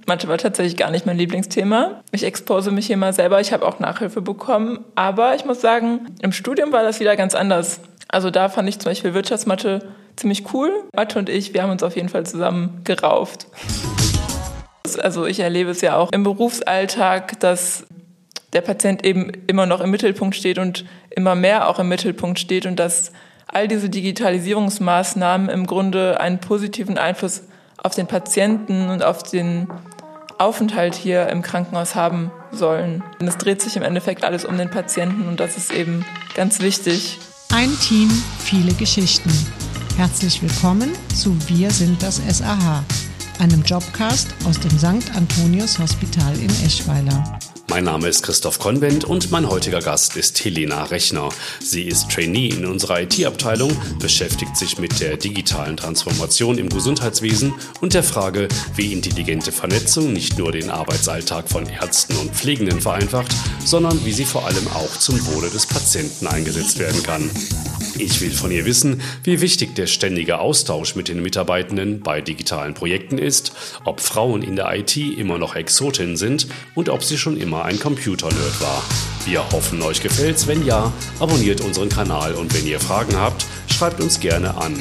Mathe war tatsächlich gar nicht mein Lieblingsthema. Ich expose mich hier mal selber. Ich habe auch Nachhilfe bekommen. Aber ich muss sagen, im Studium war das wieder ganz anders. Also da fand ich zum Beispiel Wirtschaftsmathe ziemlich cool. Mathe und ich, wir haben uns auf jeden Fall zusammen gerauft. Also ich erlebe es ja auch im Berufsalltag, dass der Patient eben immer noch im Mittelpunkt steht und immer mehr auch im Mittelpunkt steht und dass all diese Digitalisierungsmaßnahmen im Grunde einen positiven Einfluss auf den Patienten und auf den Aufenthalt hier im Krankenhaus haben sollen. Und es dreht sich im Endeffekt alles um den Patienten und das ist eben ganz wichtig. Ein Team, viele Geschichten. Herzlich willkommen zu Wir sind das SAH, einem Jobcast aus dem St. Antonius Hospital in Eschweiler. Mein Name ist Christoph Konvent und mein heutiger Gast ist Helena Rechner. Sie ist Trainee in unserer IT-Abteilung, beschäftigt sich mit der digitalen Transformation im Gesundheitswesen und der Frage, wie intelligente Vernetzung nicht nur den Arbeitsalltag von Ärzten und Pflegenden vereinfacht, sondern wie sie vor allem auch zum Wohle des Patienten eingesetzt werden kann. Ich will von ihr wissen, wie wichtig der ständige Austausch mit den Mitarbeitenden bei digitalen Projekten ist, ob Frauen in der IT immer noch Exotinnen sind und ob sie schon immer ein Computer-Nerd war. Wir hoffen, euch gefällt's. Wenn ja, abonniert unseren Kanal und wenn ihr Fragen habt, schreibt uns gerne an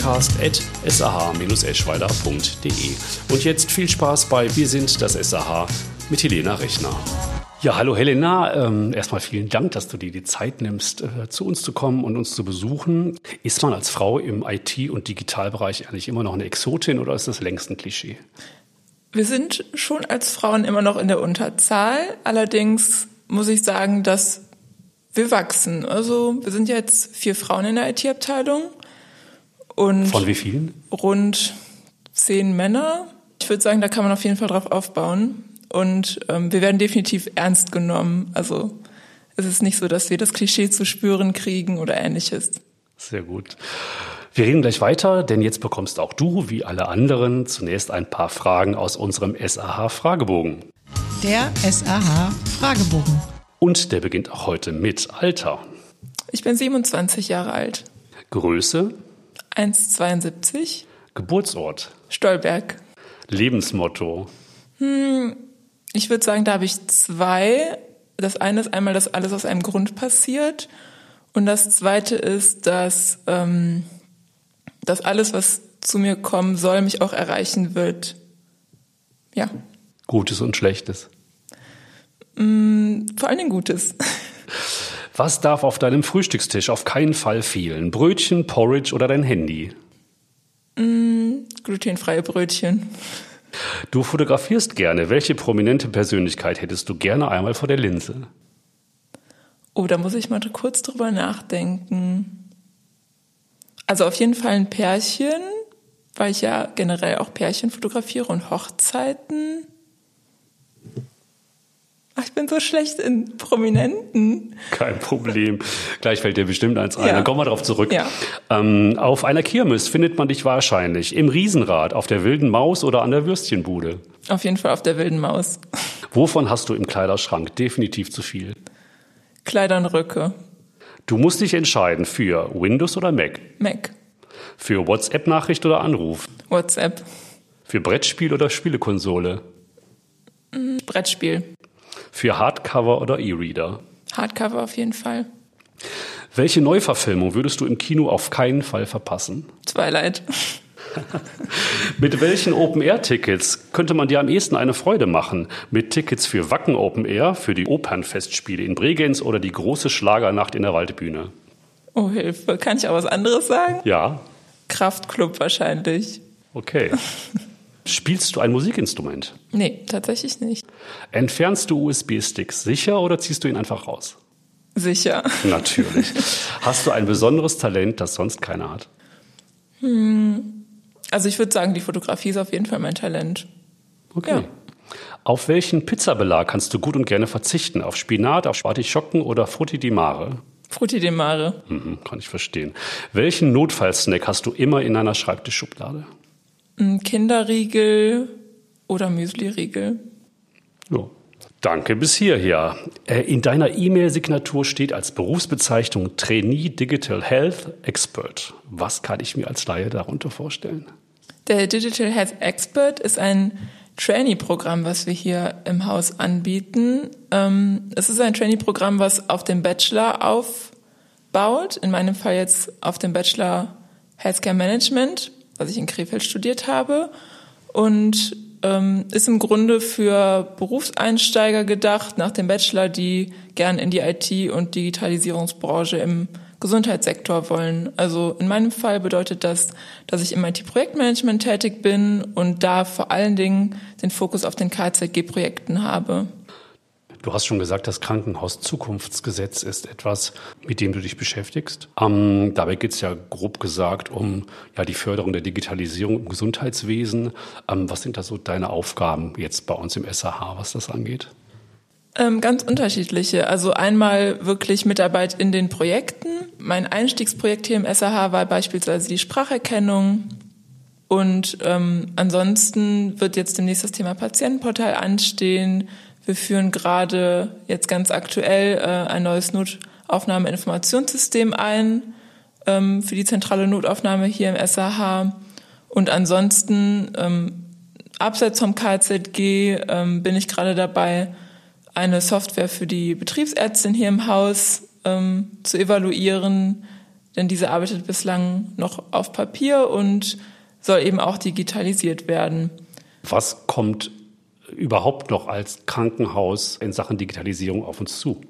podcast@sah-eschweiler.de. Und jetzt viel Spaß bei Wir sind das SAH mit Helena Rechner. Ja, hallo Helena. Erstmal vielen Dank, dass du dir die Zeit nimmst, zu uns zu kommen und uns zu besuchen. Ist man als Frau im IT- und Digitalbereich eigentlich immer noch eine Exotin oder ist das längst ein Klischee? Wir sind schon als Frauen immer noch in der Unterzahl. Allerdings muss ich sagen, dass wir wachsen. Also wir sind jetzt 4 Frauen in der IT-Abteilung. Und von wie vielen? Rund 10 Männer. Ich würde sagen, da kann man auf jeden Fall drauf aufbauen. Und wir werden definitiv ernst genommen. Also es ist nicht so, dass wir das Klischee zu spüren kriegen oder Ähnliches. Sehr gut. Wir reden gleich weiter, denn jetzt bekommst auch du, wie alle anderen, zunächst ein paar Fragen aus unserem SAH-Fragebogen. Der SAH-Fragebogen. Und der beginnt auch heute mit Alter. Ich bin 27 Jahre alt. Größe? 1,72. Geburtsort? Stolberg. Lebensmotto? Ich würde sagen, da habe ich 2. Das eine ist einmal, dass alles aus einem Grund passiert. Und das zweite ist, dass alles, was zu mir kommen soll, mich auch erreichen wird. Ja. Gutes und Schlechtes? Vor allen Dingen Gutes. Was darf auf deinem Frühstückstisch auf keinen Fall fehlen? Brötchen, Porridge oder dein Handy? Glutenfreie Brötchen. Du fotografierst gerne. Welche prominente Persönlichkeit hättest du gerne einmal vor der Linse? Oh, da muss ich mal kurz drüber nachdenken. Also auf jeden Fall ein Pärchen, weil ich ja generell auch Pärchen fotografiere und Hochzeiten. Ach, ich bin so schlecht in Prominenten. Kein Problem. Gleich fällt dir bestimmt eins ein. Ja. Dann kommen wir darauf zurück. Ja. Auf einer Kirmes findet man dich wahrscheinlich im Riesenrad, auf der Wilden Maus oder an der Würstchenbude. Auf jeden Fall auf der Wilden Maus. Wovon hast du im Kleiderschrank definitiv zu viel? Kleider und Röcke. Du musst dich entscheiden für Windows oder Mac. Mac. Für WhatsApp-Nachricht oder Anruf. WhatsApp. Für Brettspiel oder Spielekonsole. Brettspiel. Für Hardcover oder E-Reader. Hardcover auf jeden Fall. Welche Neuverfilmung würdest du im Kino auf keinen Fall verpassen? Twilight. Mit welchen Open-Air-Tickets könnte man dir am ehesten eine Freude machen? Mit Tickets für Wacken Open Air, für die Opernfestspiele in Bregenz oder die große Schlagernacht in der Waldbühne? Oh, Hilfe. Kann ich auch was anderes sagen? Ja. Kraftklub wahrscheinlich. Okay. Spielst du ein Musikinstrument? Nee, tatsächlich nicht. Entfernst du USB-Sticks sicher oder ziehst du ihn einfach raus? Sicher. Natürlich. Hast du ein besonderes Talent, das sonst keiner hat? Also ich würde sagen, die Fotografie ist auf jeden Fall mein Talent. Okay. Ja. Auf welchen Pizzabelag kannst du gut und gerne verzichten? Auf Spinat, auf Artischocken oder Frutti di Mare? Frutti di Mare. Kann ich verstehen. Welchen Notfallsnack hast du immer in deiner Schreibtischschublade? Kinderriegel oder Müsliriegel. Ja. Danke bis hierher. In deiner E-Mail-Signatur steht als Berufsbezeichnung Trainee Digital Health Expert. Was kann ich mir als Laie darunter vorstellen? Der Digital Health Expert ist ein Trainee-Programm, was wir hier im Haus anbieten. Es ist ein Trainee-Programm, was auf dem Bachelor aufbaut. In meinem Fall jetzt auf dem Bachelor Healthcare Management, was ich in Krefeld studiert habe. Und ist im Grunde für Berufseinsteiger gedacht, nach dem Bachelor, die gern in die IT- und Digitalisierungsbranche im Gesundheitssektor wollen. Also in meinem Fall bedeutet das, dass ich im IT-Projektmanagement tätig bin und da vor allen Dingen den Fokus auf den KZG-Projekten habe. Du hast schon gesagt, das Krankenhauszukunftsgesetz ist etwas, mit dem du dich beschäftigst. Dabei geht es ja grob gesagt um die Förderung der Digitalisierung im Gesundheitswesen. Was sind da so deine Aufgaben jetzt bei uns im SAH, was das angeht? Ganz unterschiedliche. Also einmal wirklich Mitarbeit in den Projekten. Mein Einstiegsprojekt hier im SAH war beispielsweise die Spracherkennung. Und ansonsten wird jetzt demnächst das Thema Patientenportal anstehen. Wir führen gerade jetzt ganz aktuell ein neues Notaufnahmeinformationssystem ein für die zentrale Notaufnahme hier im SAH. Und ansonsten, abseits vom KZG, bin ich gerade dabei, eine Software für die Betriebsärztin hier im Haus zu evaluieren, denn diese arbeitet bislang noch auf Papier und soll eben auch digitalisiert werden. Was kommt überhaupt noch als Krankenhaus in Sachen Digitalisierung auf uns zu?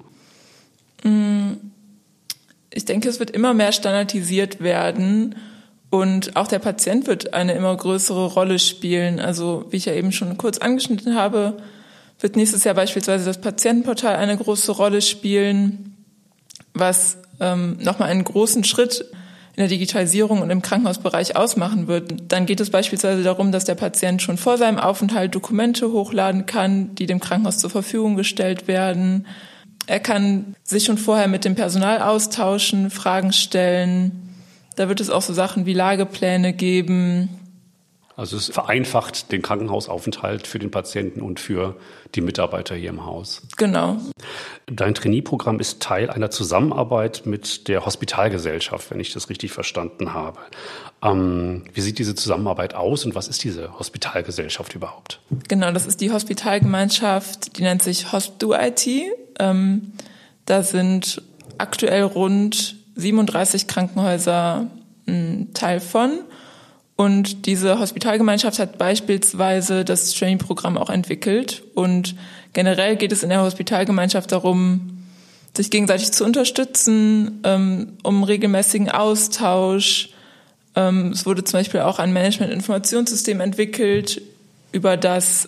Ich denke, es wird immer mehr standardisiert werden und auch der Patient wird eine immer größere Rolle spielen. Also wie ich ja eben schon kurz angeschnitten habe, wird nächstes Jahr beispielsweise das Patientenportal eine große Rolle spielen, was nochmal einen großen Schritt in der Digitalisierung und im Krankenhausbereich ausmachen wird. Dann geht es beispielsweise darum, dass der Patient schon vor seinem Aufenthalt Dokumente hochladen kann, die dem Krankenhaus zur Verfügung gestellt werden. Er kann sich schon vorher mit dem Personal austauschen, Fragen stellen. Da wird es auch so Sachen wie Lagepläne geben. Also es vereinfacht den Krankenhausaufenthalt für den Patienten und für die Mitarbeiter hier im Haus. Genau. Dein Trainee-Programm ist Teil einer Zusammenarbeit mit der Hospitalgesellschaft, wenn ich das richtig verstanden habe. Wie sieht diese Zusammenarbeit aus und was ist diese Hospitalgesellschaft überhaupt? Genau, das ist die Hospitalgemeinschaft, die nennt sich HospDoIT. Da sind aktuell rund 37 Krankenhäuser Teil von. Und diese Hospitalgemeinschaft hat beispielsweise das Trainee-Programm auch entwickelt. Und generell geht es in der Hospitalgemeinschaft darum, sich gegenseitig zu unterstützen, um regelmäßigen Austausch. Es wurde zum Beispiel auch ein Management-Informationssystem entwickelt, über das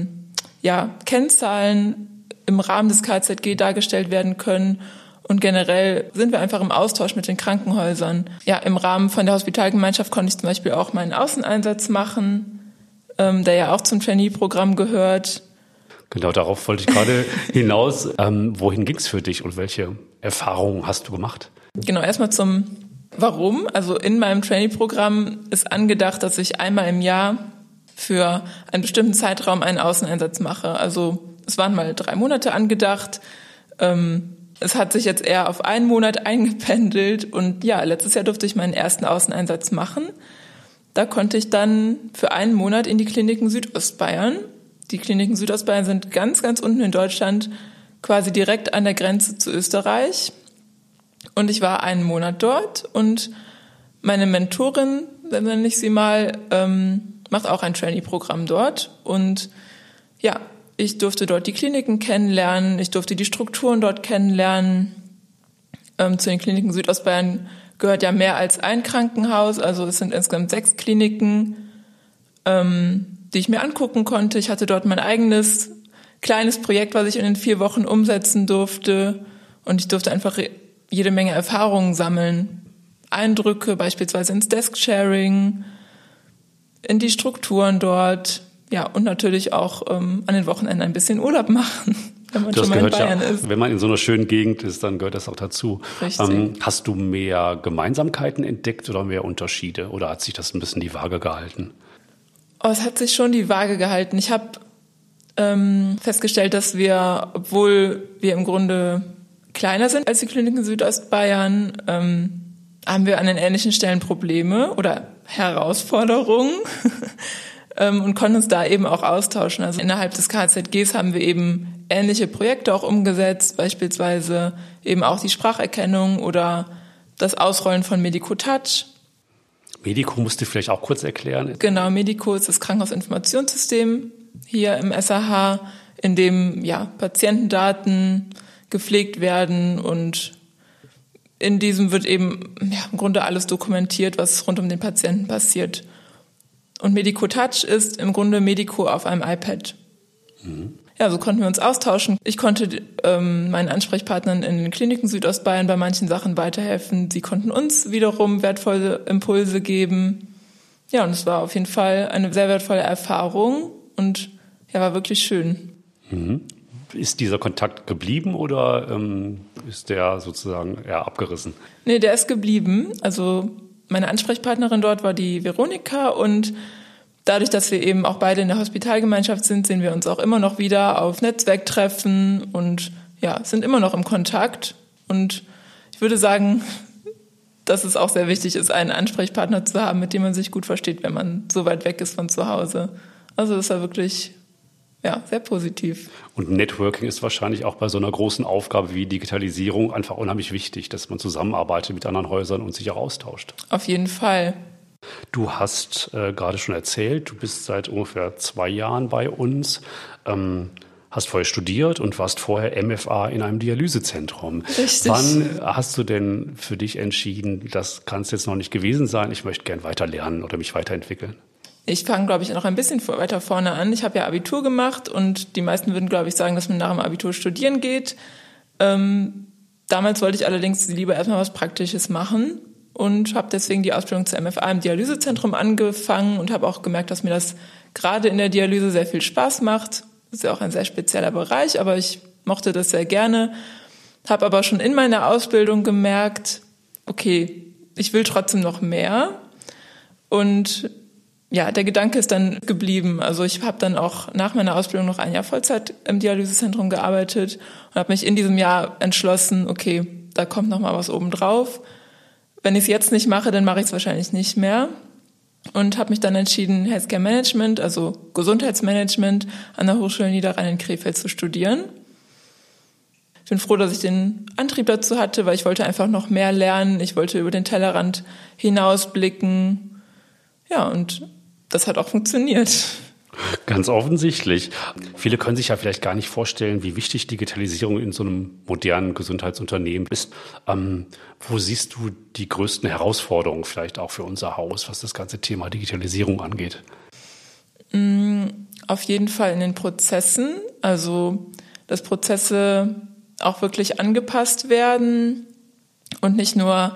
Kennzahlen im Rahmen des KZG dargestellt werden können. Und generell sind wir einfach im Austausch mit den Krankenhäusern. Ja, im Rahmen von der Hospitalgemeinschaft konnte ich zum Beispiel auch meinen Außeneinsatz machen, der ja auch zum Trainee-Programm gehört. Genau, darauf wollte ich gerade hinaus. Wohin ging es für dich und welche Erfahrungen hast du gemacht? Genau, erstmal zum Warum. Also in meinem Trainee-Programm ist angedacht, dass ich einmal im Jahr für einen bestimmten Zeitraum einen Außeneinsatz mache. Also es waren mal 3 Monate angedacht. Es hat sich jetzt eher auf 1 Monat eingependelt und ja, letztes Jahr durfte ich meinen ersten Außeneinsatz machen. Da konnte ich dann für 1 Monat in die Kliniken Südostbayern. Die Kliniken Südostbayern sind ganz, ganz unten in Deutschland, quasi direkt an der Grenze zu Österreich. Und ich war 1 Monat dort und meine Mentorin, nenne ich sie mal, macht auch ein Trainee-Programm dort. Und ja, ich durfte dort die Kliniken kennenlernen, ich durfte die Strukturen dort kennenlernen. Zu den Kliniken Südostbayern gehört ja mehr als ein Krankenhaus, also es sind insgesamt 6 Kliniken, die ich mir angucken konnte. Ich hatte dort mein eigenes kleines Projekt, was ich in den 4 Wochen umsetzen durfte und ich durfte einfach jede Menge Erfahrungen sammeln. Eindrücke beispielsweise ins Desk-Sharing, in die Strukturen dort. Ja, und natürlich auch an den Wochenenden ein bisschen Urlaub machen, wenn man schon mal in Bayern ist. Wenn man in so einer schönen Gegend ist, dann gehört das auch dazu. Richtig. Hast du mehr Gemeinsamkeiten entdeckt oder mehr Unterschiede? Oder hat sich das ein bisschen die Waage gehalten? Oh, es hat sich schon die Waage gehalten. Ich habe festgestellt, dass wir, obwohl wir im Grunde kleiner sind als die Kliniken Südostbayern, haben wir an den ähnlichen Stellen Probleme oder Herausforderungen. und konnten uns da eben auch austauschen. Also innerhalb des KZGs haben wir eben ähnliche Projekte auch umgesetzt, beispielsweise eben auch die Spracherkennung oder das Ausrollen von Medico Touch. Medico musst du vielleicht auch kurz erklären. Genau, Medico ist das Krankenhausinformationssystem hier im SAH, in dem Patientendaten gepflegt werden und in diesem wird eben im Grunde alles dokumentiert, was rund um den Patienten passiert. Und Medico Touch ist im Grunde Medico auf einem iPad. Ja, so konnten wir uns austauschen. Ich konnte meinen Ansprechpartnern in den Kliniken Südostbayern bei manchen Sachen weiterhelfen. Sie konnten uns wiederum wertvolle Impulse geben. Ja, und es war auf jeden Fall eine sehr wertvolle Erfahrung und war wirklich schön. Ist dieser Kontakt geblieben oder ist der sozusagen eher abgerissen? Nee, der ist geblieben. Also meine Ansprechpartnerin dort war die Veronika und dadurch, dass wir eben auch beide in der Hospitalgemeinschaft sind, sehen wir uns auch immer noch wieder auf Netzwerktreffen und sind immer noch im Kontakt. Und ich würde sagen, dass es auch sehr wichtig ist, einen Ansprechpartner zu haben, mit dem man sich gut versteht, wenn man so weit weg ist von zu Hause. Also das war wirklich sehr positiv. Und Networking ist wahrscheinlich auch bei so einer großen Aufgabe wie Digitalisierung einfach unheimlich wichtig, dass man zusammenarbeitet mit anderen Häusern und sich auch austauscht. Auf jeden Fall. Du hast gerade schon erzählt, du bist seit ungefähr 2 Jahren bei uns, hast vorher studiert und warst vorher MFA in einem Dialysezentrum. Richtig. Wann hast du denn für dich entschieden, das kann es jetzt noch nicht gewesen sein, ich möchte gern weiter lernen oder mich weiterentwickeln? Ich fange, glaube ich, noch ein bisschen weiter vorne an. Ich habe ja Abitur gemacht und die meisten würden, glaube ich, sagen, dass man nach dem Abitur studieren geht. Damals wollte ich allerdings lieber erstmal was Praktisches machen und habe deswegen die Ausbildung zur MFA im Dialysezentrum angefangen und habe auch gemerkt, dass mir das gerade in der Dialyse sehr viel Spaß macht. Das ist ja auch ein sehr spezieller Bereich, aber ich mochte das sehr gerne. Habe aber schon in meiner Ausbildung gemerkt, okay, ich will trotzdem noch mehr. Und der Gedanke ist dann geblieben. Also ich habe dann auch nach meiner Ausbildung noch 1 Jahr Vollzeit im Dialysezentrum gearbeitet und habe mich in diesem Jahr entschlossen, okay, da kommt noch mal was obendrauf. Wenn ich es jetzt nicht mache, dann mache ich es wahrscheinlich nicht mehr. Und habe mich dann entschieden, Healthcare Management, also Gesundheitsmanagement an der Hochschule Niederrhein in Krefeld zu studieren. Ich bin froh, dass ich den Antrieb dazu hatte, weil ich wollte einfach noch mehr lernen. Ich wollte über den Tellerrand hinausblicken. Ja, und das hat auch funktioniert. Ganz offensichtlich. Viele können sich ja vielleicht gar nicht vorstellen, wie wichtig Digitalisierung in so einem modernen Gesundheitsunternehmen ist. Wo siehst du die größten Herausforderungen vielleicht auch für unser Haus, was das ganze Thema Digitalisierung angeht? Auf jeden Fall in den Prozessen. Also, dass Prozesse auch wirklich angepasst werden und nicht nur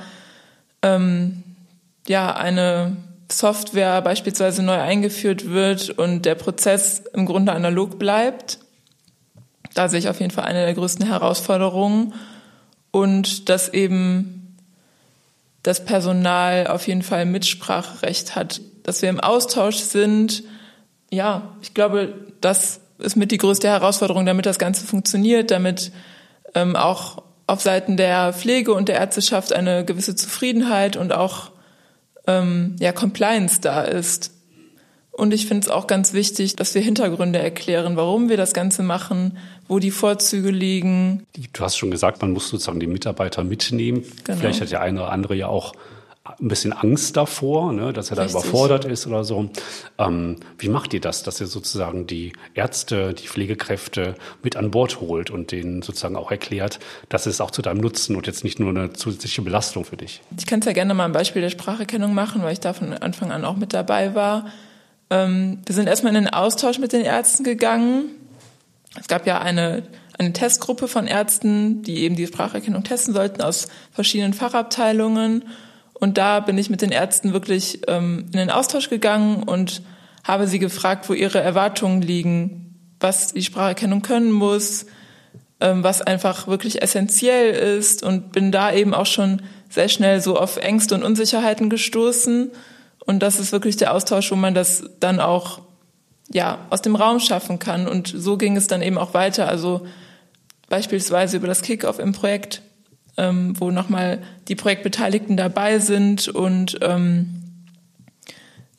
eine Software beispielsweise neu eingeführt wird und der Prozess im Grunde analog bleibt. Da sehe ich auf jeden Fall eine der größten Herausforderungen. Und dass eben das Personal auf jeden Fall Mitspracherecht hat. Dass wir im Austausch sind. Ja, ich glaube, das ist mit die größte Herausforderung, damit das Ganze funktioniert, damit auch auf Seiten der Pflege und der Ärzteschaft eine gewisse Zufriedenheit und auch Compliance da ist. Und ich finde es auch ganz wichtig, dass wir Hintergründe erklären, warum wir das Ganze machen, wo die Vorzüge liegen. Du hast schon gesagt, man muss sozusagen die Mitarbeiter mitnehmen. Genau. Vielleicht hat der eine oder andere ja auch ein bisschen Angst davor, ne, dass er da überfordert ist oder so. Wie macht ihr das, dass ihr sozusagen die Ärzte, die Pflegekräfte mit an Bord holt und denen sozusagen auch erklärt, dass es auch zu deinem Nutzen und jetzt nicht nur eine zusätzliche Belastung für dich? Ich kann es ja gerne mal ein Beispiel der Spracherkennung machen, weil ich da von Anfang an auch mit dabei war. Wir sind erstmal in den Austausch mit den Ärzten gegangen. Es gab ja eine Testgruppe von Ärzten, die eben die Spracherkennung testen sollten aus verschiedenen Fachabteilungen. Und da bin ich mit den Ärzten wirklich in den Austausch gegangen und habe sie gefragt, wo ihre Erwartungen liegen, was die Spracherkennung können muss, was einfach wirklich essentiell ist und bin da eben auch schon sehr schnell so auf Ängste und Unsicherheiten gestoßen. Und das ist wirklich der Austausch, wo man das dann auch aus dem Raum schaffen kann. Und so ging es dann eben auch weiter. Also beispielsweise über das Kick-Off im Projekt, wo nochmal die Projektbeteiligten dabei sind und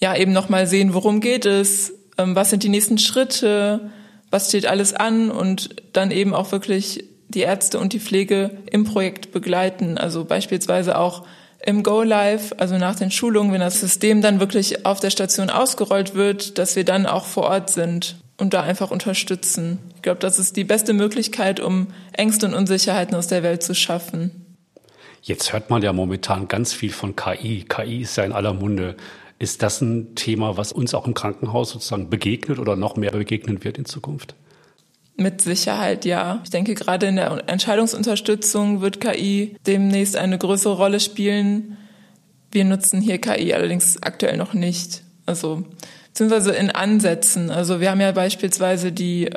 eben nochmal sehen, worum geht es, was sind die nächsten Schritte, was steht alles an und dann eben auch wirklich die Ärzte und die Pflege im Projekt begleiten. Also beispielsweise auch im Go-Live, also nach den Schulungen, wenn das System dann wirklich auf der Station ausgerollt wird, dass wir dann auch vor Ort sind und da einfach unterstützen. Ich glaube, das ist die beste Möglichkeit, um Ängste und Unsicherheiten aus der Welt zu schaffen. Jetzt hört man ja momentan ganz viel von KI. KI ist ja in aller Munde. Ist das ein Thema, was uns auch im Krankenhaus sozusagen begegnet oder noch mehr begegnen wird in Zukunft? Mit Sicherheit, ja. Ich denke, gerade in der Entscheidungsunterstützung wird KI demnächst eine größere Rolle spielen. Wir nutzen hier KI allerdings aktuell noch nicht. Also, beziehungsweise in Ansätzen. Also, wir haben ja beispielsweise die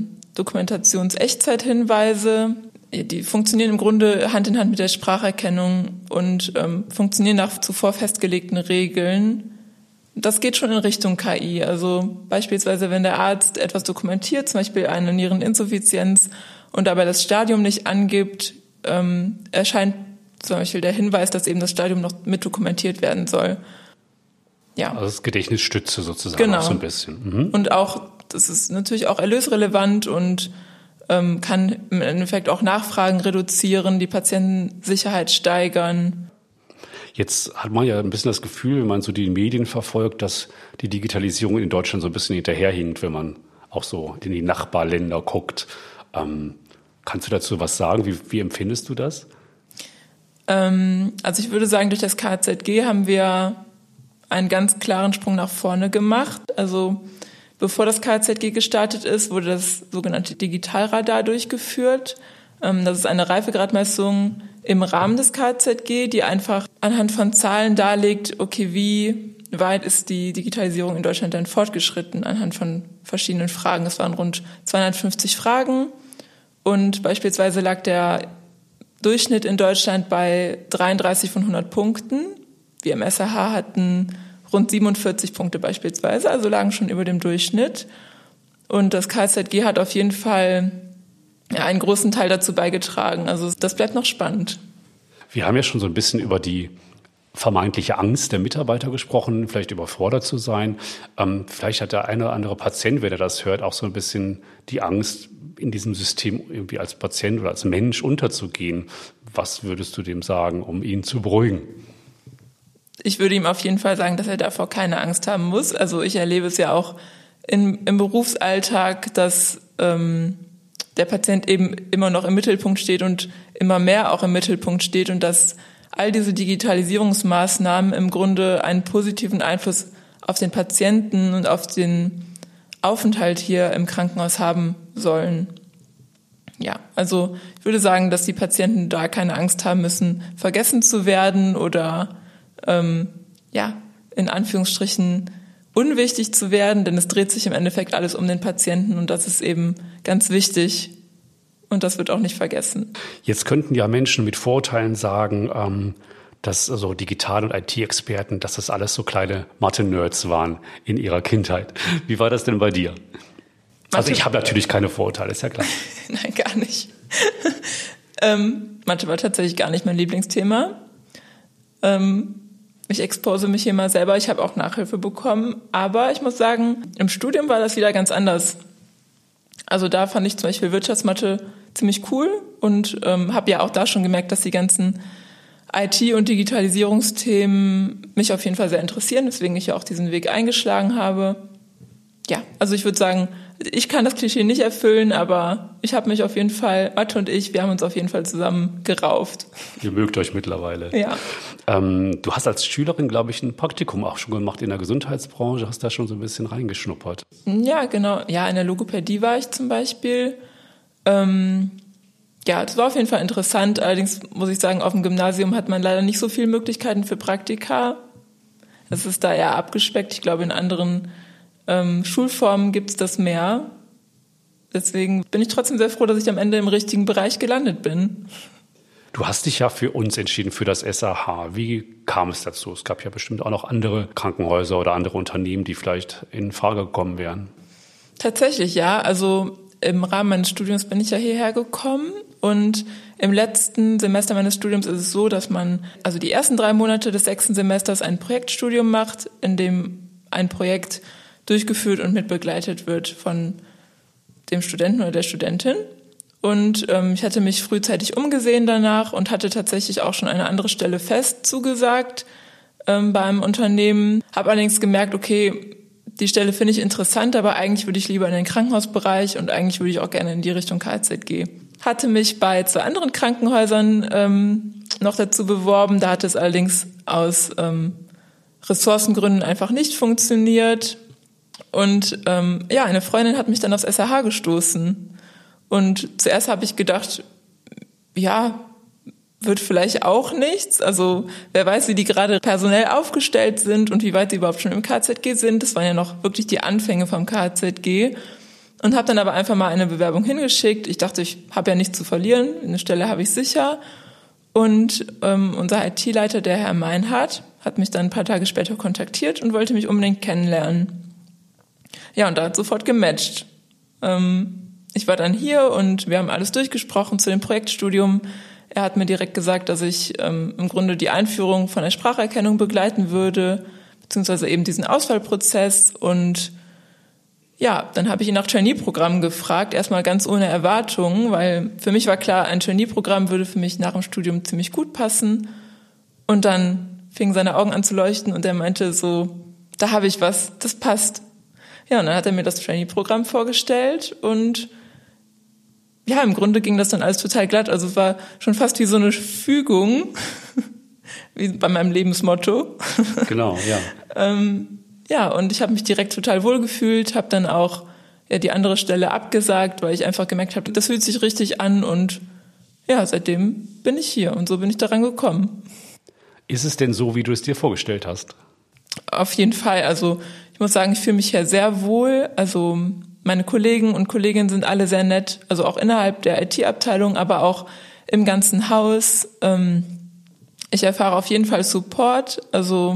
Dokumentations-Echtzeithinweise. Die funktionieren im Grunde Hand in Hand mit der Spracherkennung und funktionieren nach zuvor festgelegten Regeln. Das geht schon in Richtung KI. Also beispielsweise, wenn der Arzt etwas dokumentiert, zum Beispiel eine Niereninsuffizienz und dabei das Stadium nicht angibt, erscheint zum Beispiel der Hinweis, dass eben das Stadium noch mit dokumentiert werden soll. Ja. Also das Gedächtnisstütze sozusagen genau. Auch so ein bisschen. Und auch, das ist natürlich auch erlösrelevant und kann im Endeffekt auch Nachfragen reduzieren, die Patientensicherheit steigern. Jetzt hat man ja ein bisschen das Gefühl, wenn man so die Medien verfolgt, dass die Digitalisierung in Deutschland so ein bisschen hinterherhinkt, wenn man auch so in die Nachbarländer guckt. Kannst du dazu was sagen? Wie empfindest du das? Also ich würde sagen, durch das KZG haben wir einen ganz klaren Sprung nach vorne gemacht. Also bevor das KZG gestartet ist, wurde das sogenannte Digitalradar durchgeführt. Das ist eine Reifegradmessung im Rahmen des KZG, die einfach anhand von Zahlen darlegt, okay, wie weit ist die Digitalisierung in Deutschland denn fortgeschritten, anhand von verschiedenen Fragen. Es waren rund 250 Fragen und beispielsweise lag der Durchschnitt in Deutschland bei 33 von 100 Punkten. Wir im SAH hatten rund 47 Punkte beispielsweise, also lagen schon über dem Durchschnitt. Und das KZG hat auf jeden Fall einen großen Teil dazu beigetragen. Also das bleibt noch spannend. Wir haben ja schon so ein bisschen über die vermeintliche Angst der Mitarbeiter gesprochen, vielleicht überfordert zu sein. Vielleicht hat der eine oder andere Patient, wenn er das hört, auch so ein bisschen die Angst, in diesem System irgendwie als Patient oder als Mensch unterzugehen. Was würdest du dem sagen, um ihn zu beruhigen? Ich würde ihm auf jeden Fall sagen, dass er davor keine Angst haben muss. Also ich erlebe es ja auch im Berufsalltag, dass der Patient eben immer noch im Mittelpunkt steht und immer mehr auch im Mittelpunkt steht und dass all diese Digitalisierungsmaßnahmen im Grunde einen positiven Einfluss auf den Patienten und auf den Aufenthalt hier im Krankenhaus haben sollen. Ja, also ich würde sagen, dass die Patienten da keine Angst haben müssen, vergessen zu werden oder in Anführungsstrichen unwichtig zu werden, denn es dreht sich im Endeffekt alles um den Patienten und das ist eben ganz wichtig und das wird auch nicht vergessen. Jetzt könnten ja Menschen mit Vorurteilen sagen, dass also Digital- und IT-Experten, dass das alles so kleine Mathe-Nerds waren in ihrer Kindheit. Wie war das denn bei dir? Also ich habe natürlich keine Vorurteile, ist ja klar. Nein, gar nicht. Mathe war tatsächlich gar nicht mein Lieblingsthema. Ich expose mich hier mal selber, ich habe auch Nachhilfe bekommen, aber ich muss sagen, im Studium war das wieder ganz anders. Also da fand ich zum Beispiel Wirtschaftsmathe ziemlich cool und habe ja auch da schon gemerkt, dass die ganzen IT- und Digitalisierungsthemen mich auf jeden Fall sehr interessieren, weswegen ich ja auch diesen Weg eingeschlagen habe. Ja, also ich würde sagen, ich kann das Klischee nicht erfüllen, aber ich habe mich auf jeden Fall, Mathe und ich, wir haben uns auf jeden Fall zusammen gerauft. Ihr mögt euch mittlerweile. Ja. Du hast als Schülerin, glaube ich, ein Praktikum auch schon gemacht in der Gesundheitsbranche, hast da schon so ein bisschen reingeschnuppert. Ja, genau. Ja, in der Logopädie war ich zum Beispiel. Ja, das war auf jeden Fall interessant. Allerdings muss ich sagen, auf dem Gymnasium hat man leider nicht so viele Möglichkeiten für Praktika. Das ist da eher abgespeckt. Ich glaube, in anderen Schulformen gibt's das mehr. Deswegen bin ich trotzdem sehr froh, dass ich am Ende im richtigen Bereich gelandet bin. Du hast dich ja für uns entschieden, für das SAH. Wie kam es dazu? Es gab ja bestimmt auch noch andere Krankenhäuser oder andere Unternehmen, die vielleicht in Frage gekommen wären. Tatsächlich, ja. Also im Rahmen meines Studiums bin ich ja hierher gekommen und im letzten Semester meines Studiums ist es so, dass man also die ersten 3 Monate des 6. Semesters ein Projektstudium macht, in dem ein Projekt durchgeführt und mitbegleitet wird von dem Studenten oder der Studentin. Und ich hatte mich frühzeitig umgesehen danach und hatte tatsächlich auch schon eine andere Stelle fest zugesagt bei einem Unternehmen. Habe allerdings gemerkt, okay, die Stelle finde ich interessant, aber eigentlich würde ich lieber in den Krankenhausbereich und eigentlich würde ich auch gerne in die Richtung KZG. Hatte mich bei 2 anderen Krankenhäusern noch dazu beworben. Da hat es allerdings aus Ressourcengründen einfach nicht funktioniert. Und eine Freundin hat mich dann aufs SAH gestoßen. Und zuerst habe ich gedacht, ja, wird vielleicht auch nichts. Also wer weiß, wie die gerade personell aufgestellt sind und wie weit sie überhaupt schon im KZG sind. Das waren ja noch wirklich die Anfänge vom KZG. Und habe dann aber einfach mal eine Bewerbung hingeschickt. Ich dachte, ich habe ja nichts zu verlieren. Eine Stelle habe ich sicher. Und unser IT-Leiter, der Herr Meinhardt, hat mich dann ein paar Tage später kontaktiert und wollte mich unbedingt kennenlernen. Ja, und da hat sofort gematcht. Ich war dann hier und wir haben alles durchgesprochen zu dem Projektstudium. Er hat mir direkt gesagt, dass ich im Grunde die Einführung von der Spracherkennung begleiten würde, beziehungsweise eben diesen Auswahlprozess. Und ja, dann habe ich ihn nach Trainee-Programm gefragt, erstmal ganz ohne Erwartungen, weil für mich war klar, ein Trainee-Programm würde für mich nach dem Studium ziemlich gut passen. Und dann fingen seine Augen an zu leuchten und er meinte so, da habe ich was, das passt. Ja, und dann hat er mir das Trainee-Programm vorgestellt und ja, im Grunde ging das dann alles total glatt. Also es war schon fast wie so eine Fügung, wie bei meinem Lebensmotto. Genau, ja. Ja, und ich habe mich direkt total wohlgefühlt, habe dann auch die andere Stelle abgesagt, weil ich einfach gemerkt habe, das fühlt sich richtig an und ja, seitdem bin ich hier und so bin ich daran gekommen. Ist es denn so, wie du es dir vorgestellt hast? Auf jeden Fall. Also ich muss sagen, ich fühle mich hier sehr wohl. Also meine Kollegen und Kolleginnen sind alle sehr nett, also auch innerhalb der IT-Abteilung, aber auch im ganzen Haus. Ich erfahre auf jeden Fall Support, also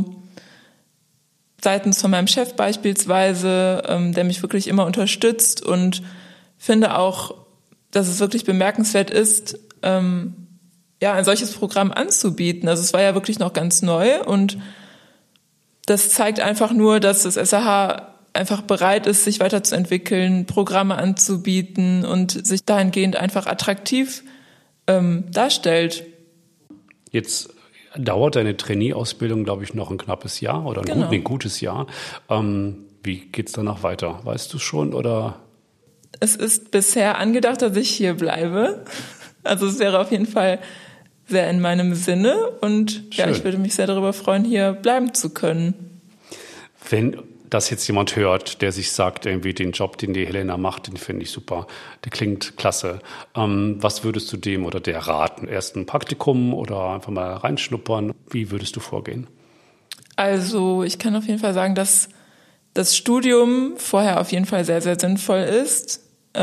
seitens von meinem Chef beispielsweise, der mich wirklich immer unterstützt und finde auch, dass es wirklich bemerkenswert ist, ein solches Programm anzubieten. Also es war ja wirklich noch ganz neu und das zeigt einfach nur, dass das SAH einfach bereit ist, sich weiterzuentwickeln, Programme anzubieten und sich dahingehend einfach attraktiv darstellt. Jetzt dauert deine Trainee-Ausbildung, glaube ich, noch ein knappes Jahr oder ein gutes Jahr. Wie geht's danach weiter? Weißt du schon oder? Es ist bisher angedacht, dass ich hier bleibe. Also es wäre auf jeden Fall sehr in meinem Sinne und ja, ich würde mich sehr darüber freuen, hier bleiben zu können. Wenn das jetzt jemand hört, der sich sagt, irgendwie den Job, den die Helena macht, den finde ich super, der klingt klasse. Was würdest du dem oder der raten? Erst ein Praktikum oder einfach mal reinschnuppern? Wie würdest du vorgehen? Also ich kann auf jeden Fall sagen, dass das Studium vorher auf jeden Fall sehr, sehr sinnvoll ist.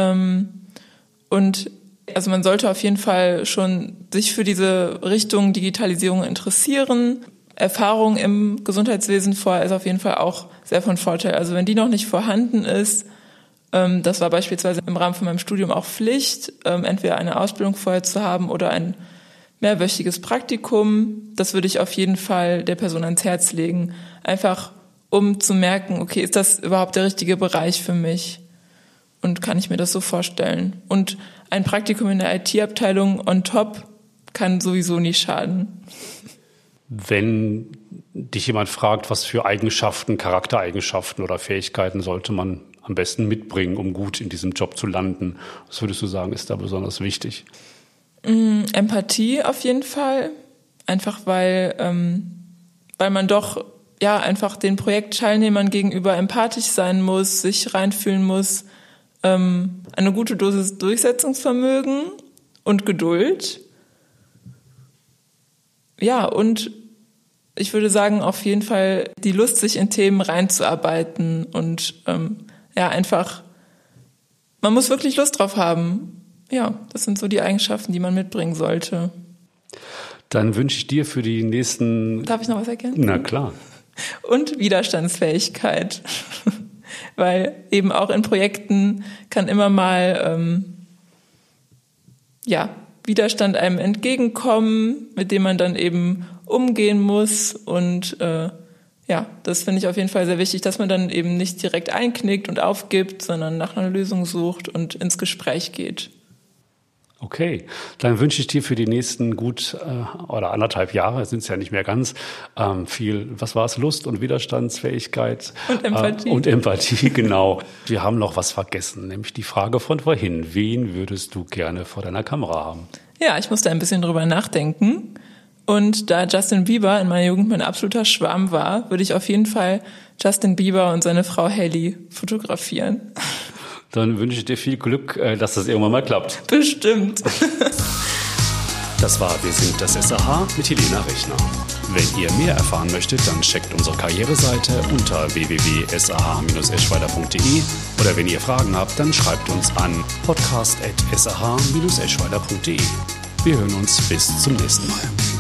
Und also man sollte auf jeden Fall schon sich für diese Richtung Digitalisierung interessieren. Erfahrung im Gesundheitswesen vorher ist auf jeden Fall auch sehr von Vorteil. Also wenn die noch nicht vorhanden ist, das war beispielsweise im Rahmen von meinem Studium auch Pflicht, entweder eine Ausbildung vorher zu haben oder ein mehrwöchiges Praktikum. Das würde ich auf jeden Fall der Person ans Herz legen. Einfach um zu merken, okay, ist das überhaupt der richtige Bereich für mich? Und kann ich mir das so vorstellen? Und ein Praktikum in der IT-Abteilung on top kann sowieso nie schaden. Wenn dich jemand fragt, was für Eigenschaften, Charaktereigenschaften oder Fähigkeiten sollte man am besten mitbringen, um gut in diesem Job zu landen, was würdest du sagen, ist da besonders wichtig? Empathie auf jeden Fall. Einfach weil man doch einfach den Projektteilnehmern gegenüber empathisch sein muss, sich reinfühlen muss, eine gute Dosis Durchsetzungsvermögen und Geduld. Ja, und ich würde sagen, auf jeden Fall die Lust, sich in Themen reinzuarbeiten und einfach, man muss wirklich Lust drauf haben. Ja, das sind so die Eigenschaften, die man mitbringen sollte. Dann wünsche ich dir für die nächsten... Darf ich noch was ergänzen? Na klar. Und Widerstandsfähigkeit. Weil eben auch in Projekten kann immer mal Widerstand einem entgegenkommen, mit dem man dann eben umgehen muss und Ja, das finde ich auf jeden Fall sehr wichtig, dass man dann eben nicht direkt einknickt und aufgibt, sondern nach einer Lösung sucht und ins Gespräch geht. Okay, dann wünsche ich dir für die nächsten gut oder 1,5 Jahre, sind es ja nicht mehr ganz, viel, was war es, Lust und Widerstandsfähigkeit. Und Empathie. Und Empathie, genau. Wir haben noch was vergessen, nämlich die Frage von vorhin. Wen würdest du gerne vor deiner Kamera haben? Ja, ich musste ein bisschen drüber nachdenken. Und da Justin Bieber in meiner Jugend mein absoluter Schwarm war, würde ich auf jeden Fall Justin Bieber und seine Frau Hailey fotografieren. Dann wünsche ich dir viel Glück, dass das irgendwann mal klappt. Bestimmt. Das war Wir sind das SAH mit Helena Rechner. Wenn ihr mehr erfahren möchtet, dann checkt unsere Karriereseite unter www.sah-eschweiler.de oder wenn ihr Fragen habt, dann schreibt uns an podcast@sah-eschweiler.de. Wir hören uns bis zum nächsten Mal.